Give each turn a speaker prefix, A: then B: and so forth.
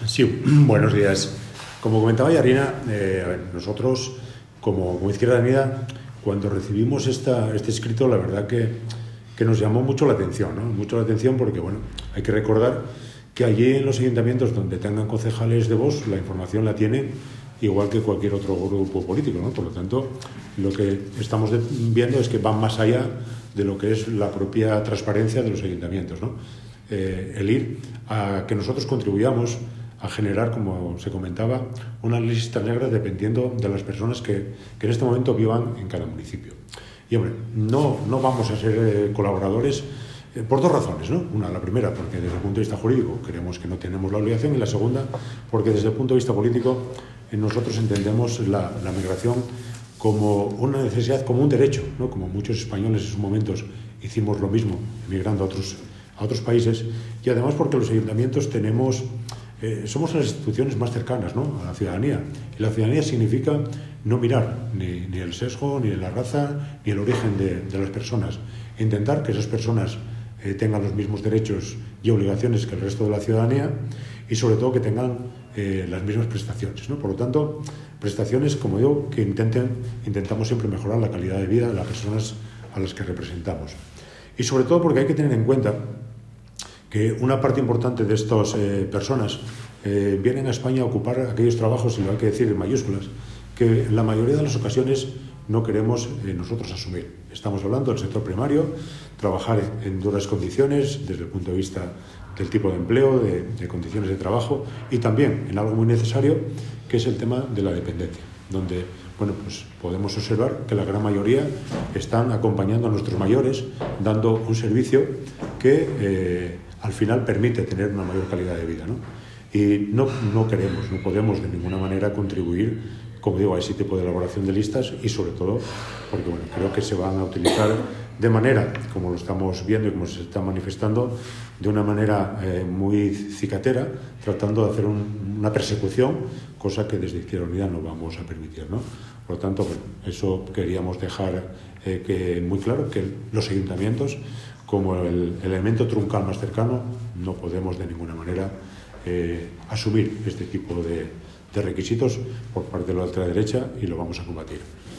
A: Sí, buenos días. Como comentaba Yarina, nosotros como Izquierda Unida, cuando recibimos este escrito, la verdad que nos llamó mucho la atención, ¿no? Mucho la atención porque, bueno, hay que recordar que allí en los ayuntamientos donde tengan concejales de Vox, la información la tienen igual que cualquier otro grupo político, ¿no? Por lo tanto, lo que estamos viendo es que van más allá de lo que es la propia transparencia de los ayuntamientos, ¿no? El ir a que nosotros contribuyamos a generar, como se comentaba, una lista negra dependiendo de las personas que en este momento vivan en cada municipio. Y, hombre, no vamos a ser colaboradores por dos razones, ¿no? Una, la primera, porque desde el punto de vista jurídico creemos que no tenemos la obligación, y la segunda, porque desde el punto de vista político nosotros entendemos la migración como una necesidad, como un derecho, ¿no? Como muchos españoles en sus momentos hicimos lo mismo, emigrando a otros países, y además porque los ayuntamientos somos las instituciones más cercanas, ¿no?, a la ciudadanía. Y la ciudadanía significa no mirar ni el sesgo, ni la raza, ni el origen de las personas. Intentar que esas personas tengan los mismos derechos y obligaciones que el resto de la ciudadanía y, sobre todo, que tengan las mismas prestaciones, ¿no? Por lo tanto, prestaciones, como digo, que intentamos siempre mejorar la calidad de vida de las personas a las que representamos. Y, sobre todo, porque hay que tener en cuenta que una parte importante de estas personas vienen a España a ocupar aquellos trabajos, y lo hay que decir en mayúsculas, que en la mayoría de las ocasiones no queremos nosotros asumir. Estamos hablando del sector primario, trabajar en duras condiciones desde el punto de vista del tipo de empleo, de condiciones de trabajo, y también en algo muy necesario, que es el tema de la dependencia, donde, bueno, pues podemos observar que la gran mayoría están acompañando a nuestros mayores, dando un servicio que al final permite tener una mayor calidad de vida, ¿no? Y no podemos de ninguna manera contribuir, como digo, a ese tipo de elaboración de listas, y sobre todo porque, bueno, creo que se van a utilizar de manera, como lo estamos viendo y como se está manifestando, de una manera muy cicatera, tratando de hacer una persecución, cosa que desde Izquierda Unida no vamos a permitir, ¿no? Por lo tanto, bueno, eso queríamos dejar muy claro, que los ayuntamientos, como el elemento truncal más cercano, no podemos de ninguna manera asumir este tipo de requisitos por parte de la ultraderecha, y lo vamos a combatir.